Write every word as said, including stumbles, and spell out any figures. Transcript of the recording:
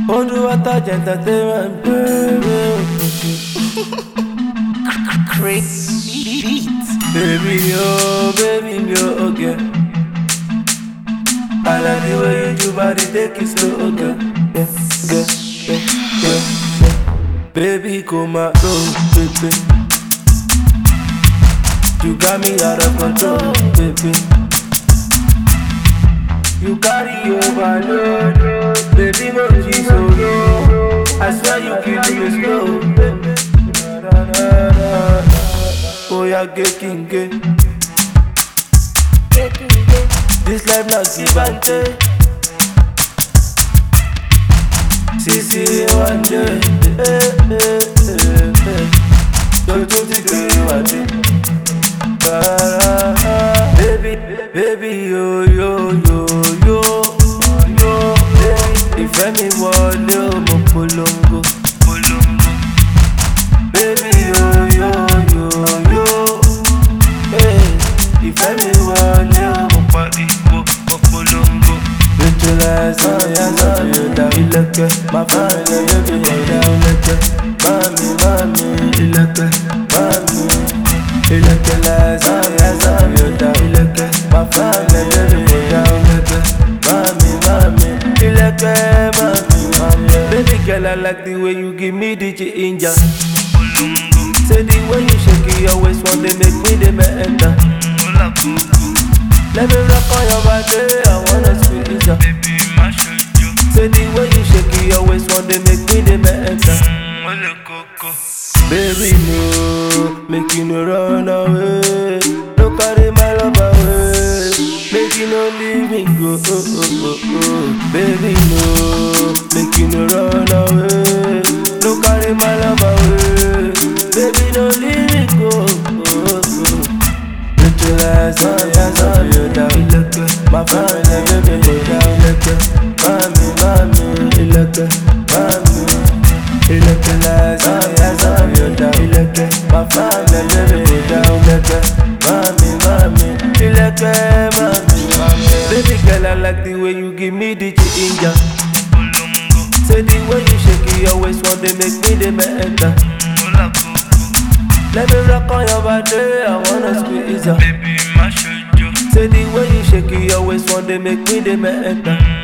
On do what I entertainment, Crazy beats. baby, oh, baby, oh, okay. I like the way you do body, take it slow, okay. Yeah, yeah, yeah, yeah, yeah. Baby, come out, oh, baby. You got me out of control, baby. You carry overload, baby, no G solo. I swear you kill me slow, baby. Oh, yeah, get king, get. This life not give and take. See, see, one day. Eh, eh, eh, eh. Don't you think you want it? Baby, baby, yo, yo, yo, yo, yo. Ìfẹ́ mi wọlé o, mo polongo. Baby, yo, yo, yo, yo. Ìfẹ́ mi wọlé o, mo pariwo, mo polongo. Visualize, ọ̀yà sọ̀rọ̀ yóò dá ilẹ̀kẹ̀. Máa fún ẹ̀yẹ yóò bí ọ̀dà ilẹ̀kẹ̀. Mami, mami, ilẹ̀kẹ̀, mami. Ilẹ̀kẹ̀ lẹ́sẹ̀, ọ̀yà sọ̀rọ̀ yóò dá ilẹ̀kẹ̀. Máa fún ẹ̀yẹ yóò bí ọ̀dà ilẹ̀kẹ̀. Mami, mami, ilẹ̀kẹ̀, mami, mami. Baby girl, I like the way you give me the ginger. Say the way you shake it, your waist one day make me the better. Let me rock on your body, I wanna squeeze ya. Say the way you shake it, your waist one day make me the better. Baby, no, make you no run away. No carry my love away. Make you no leave me go. Oh, oh, oh, oh. Baby, no, make you no run away. No carry my love away. Baby, no leave me go. Oh, oh, oh. Visualize, oh, yeah, so you down. My family, baby, go down. Mami, mami, ilẹ̀kẹ̀, mami. Ilẹ̀kẹ̀, oh, yeah, so you down. My family, baby, go down. Mami, mami, ilẹ̀kẹ̀, mami, mami. Baby girl, I like the way you give me the ginger. Say the way you shake it, your waist one day make me the better. Let me rock on your body, I wanna squeeze ya. Baby, my shoulder. Say the way you shake it, your waist one day make me the better.